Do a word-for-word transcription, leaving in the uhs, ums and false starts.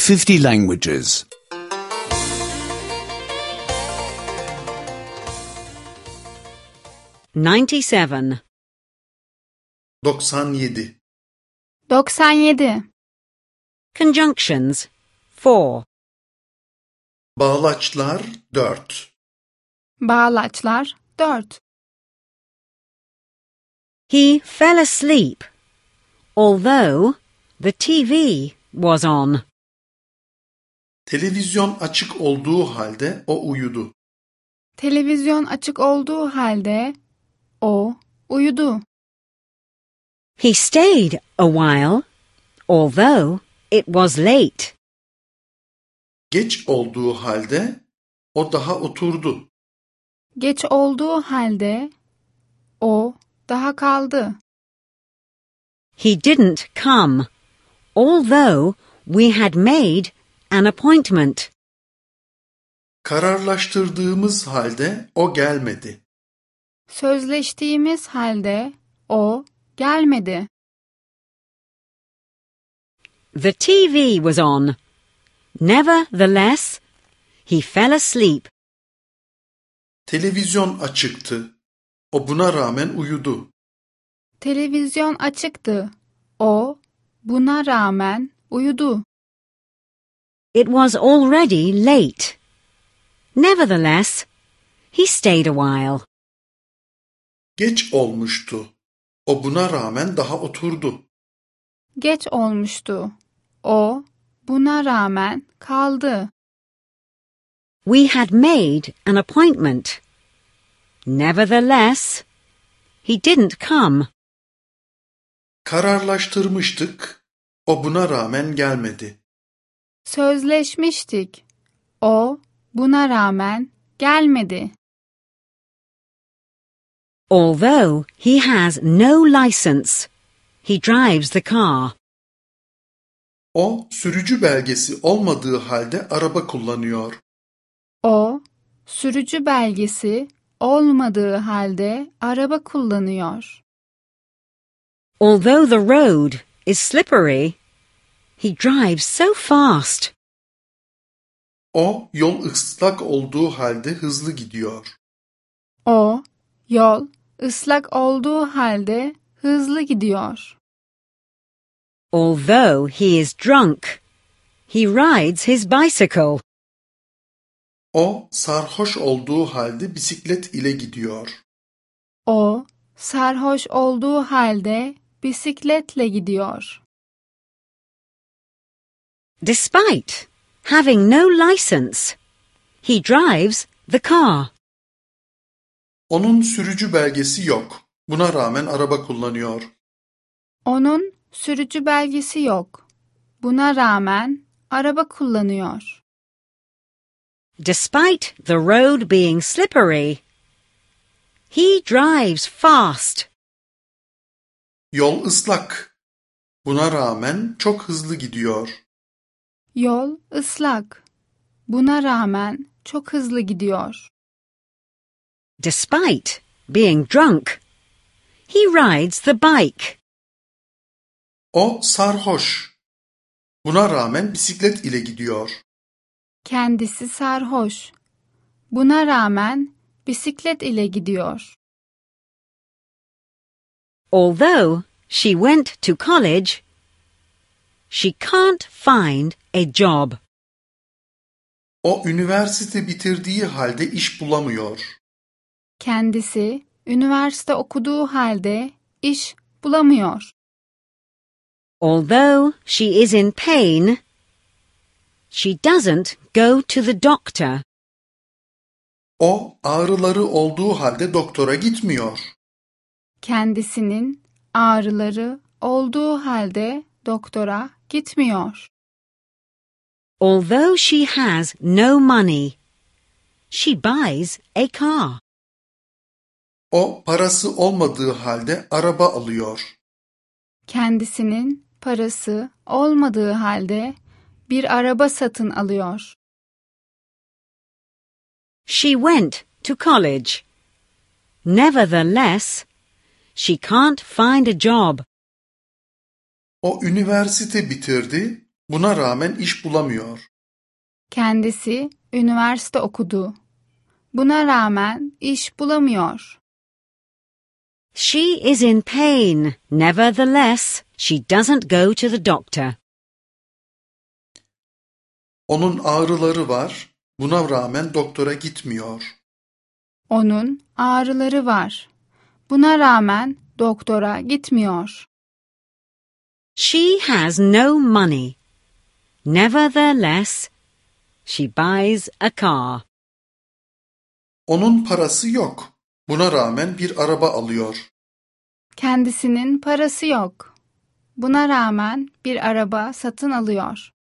fifty languages. ninety-seven. doksan yedi. doksan yedi. Conjunctions. four. Bağlaçlar dört. Bağlaçlar dört. He fell asleep, although the T V was on. Televizyon açık olduğu halde o uyudu. Televizyon açık olduğu halde o uyudu. He stayed a while, although it was late. Geç olduğu halde o daha oturdu. Geç olduğu halde o daha kaldı. He didn't come, although we had made an appointment. Kararlaştırdığımız halde o gelmedi. Sözleştiğimiz halde o gelmedi. The T V was on. Nevertheless, he fell asleep. Televizyon açıktı. O buna rağmen uyudu. Televizyon açıktı. O buna rağmen uyudu. It was already late. Nevertheless, he stayed a while. Geç olmuştu. O buna rağmen daha oturdu. Geç olmuştu. O buna rağmen kaldı. We had made an appointment. Nevertheless, he didn't come. Kararlaştırmıştık. O buna rağmen gelmedi. Sözleşmiştik. O buna rağmen gelmedi. Although he has no license, he drives the car. O sürücü belgesi olmadığı halde araba kullanıyor. O sürücü belgesi olmadığı halde araba kullanıyor. Although the road is slippery, he drives so fast. O yol ıslak olduğu halde hızlı gidiyor. O yol ıslak olduğu halde hızlı gidiyor. Although he is drunk, he rides his bicycle. O sarhoş olduğu halde bisiklet ile gidiyor. O sarhoş olduğu halde bisikletle gidiyor. Despite having no license, he drives the car. Onun sürücü belgesi yok. Buna rağmen araba kullanıyor. Onun sürücü belgesi yok. Buna rağmen araba kullanıyor. Despite the road being slippery, he drives fast. Yol ıslak. Buna rağmen çok hızlı gidiyor. Yol ıslak. Buna rağmen çok hızlı gidiyor. Despite being drunk, he rides the bike. O sarhoş. Buna rağmen bisiklet ile gidiyor. Kendisi sarhoş. Buna rağmen bisiklet ile gidiyor. Although she went to college, she can't find a job. O üniversite bitirdiği halde iş bulamıyor. Kendisi üniversite okuduğu halde iş bulamıyor. Although she is in pain, she doesn't go to the doctor. O ağrıları olduğu halde doktora gitmiyor. Kendisinin ağrıları olduğu halde doktora gitmiyor. Although she has no money, she buys a car. O parası olmadığı halde araba alıyor. Kendisinin parası olmadığı halde bir araba satın alıyor. She went to college. Nevertheless, she can't find a job. O üniversite bitirdi Buna rağmen iş bulamıyor. Kendisi üniversite okudu. Buna rağmen iş bulamıyor. She is in pain. Nevertheless, she doesn't go to the doctor. Onun ağrıları var. Buna rağmen doktora gitmiyor. Onun ağrıları var. Buna rağmen doktora gitmiyor. She has no money. Nevertheless, she buys a car. Onun parası yok. Buna rağmen bir araba alıyor. Kendisinin parası yok. Buna rağmen bir araba satın alıyor.